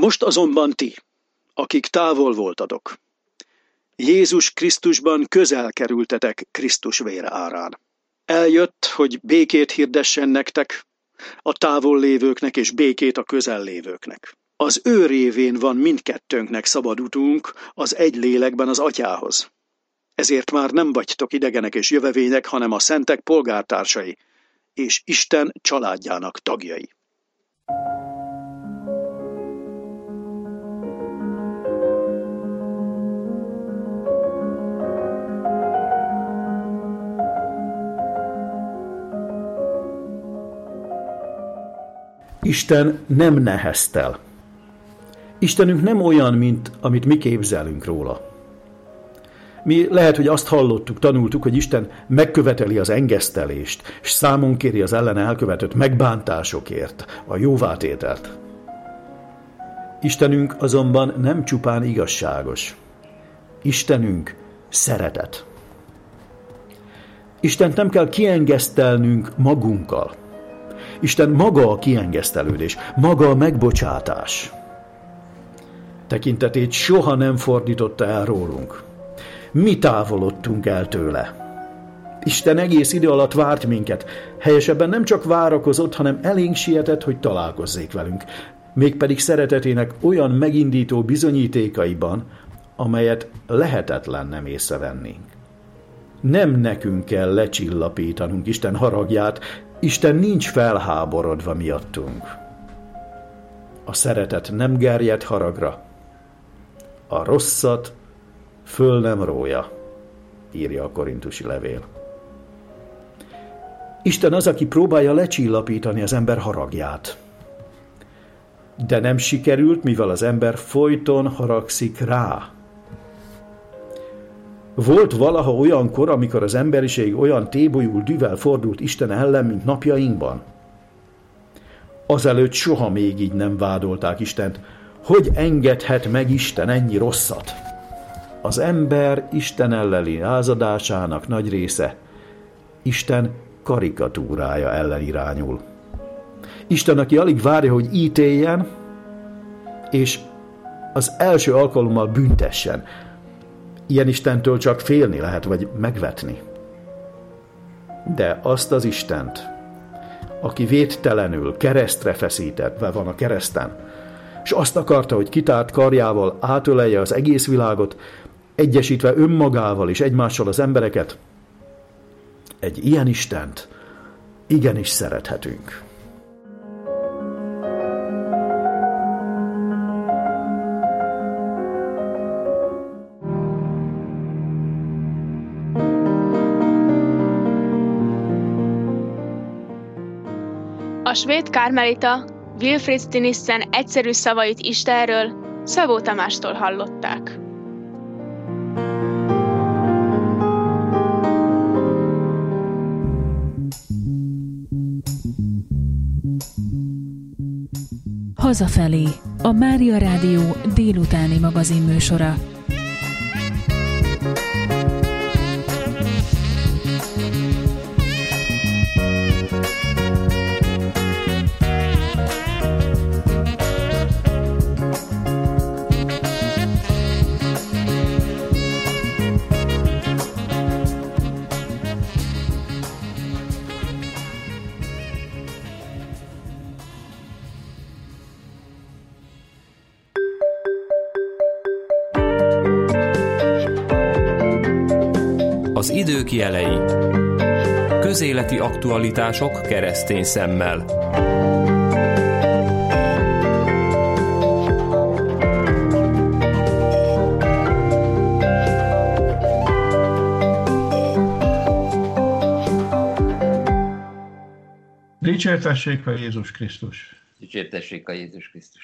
Most azonban ti, akik távol voltatok, Jézus Krisztusban közel kerültetek Krisztus vére árán. Eljött, hogy békét hirdessen nektek, a távol lévőknek és békét a közel lévőknek. Az ő révén van mindkettőnknek szabad utunk az egy lélekben az Atyához. Ezért már nem vagytok idegenek és jövevények, hanem a szentek polgártársai, és Isten családjának tagjai. Isten nem neheztel. Istenünk nem olyan, mint amit mi képzelünk róla. Mi lehet, hogy azt hallottuk, tanultuk, hogy Isten megköveteli az engesztelést, és számon kéri az ellene elkövetett megbántásokért a jóvátételt. Istenünk azonban nem csupán igazságos. Istenünk szeretet. Istent nem kell kiengesztelnünk magunkkal. Isten maga a kiengesztelődés, maga a megbocsátás. Tekintetét soha nem fordította el rólunk. Mi távolodtunk el tőle. Isten egész idő alatt várt minket. Helyesebben nem csak várakozott, hanem elénk sietett, hogy találkozzék velünk. Mégpedig szeretetének olyan megindító bizonyítékaiban, amelyet lehetetlen nem észrevenni. Nem nekünk kell lecsillapítanunk Isten haragját, Isten nincs felháborodva miattunk. A szeretet nem gerjed haragra, a rosszat föl nem rója, írja a korintusi levél. Isten az, aki próbálja lecsillapítani az ember haragját. De nem sikerült, mivel az ember folyton haragszik rá. Volt valaha olyankor, amikor az emberiség olyan tébolyul dühvel fordult Isten ellen, mint napjainkban? Azelőtt soha még így nem vádolták Istent. Hogy engedhet meg Isten ennyi rosszat? Az ember Isten elleni lázadásának nagy része Isten karikatúrája ellen irányul. Isten, aki alig várja, hogy ítéljen, és az első alkalommal büntessen. Ilyen Istentől csak félni lehet, vagy megvetni. De azt az Istent, aki védtelenül keresztre feszítetve van a kereszten, és azt akarta, hogy kitárt karjával átölelje az egész világot, egyesítve önmagával és egymással az embereket, egy ilyen Istent igenis szerethetünk. A svéd kármelita Wilfrid Stinissen egyszerű szavait Istenről Szabó Tamástól hallották. Hazafelé, a Mária Rádió délutáni magazinműsora. Az idők jelei. Közéleti aktualitások keresztény szemmel. Dicsértessék a Jézus Krisztus! Dicsértessék a Jézus Krisztus!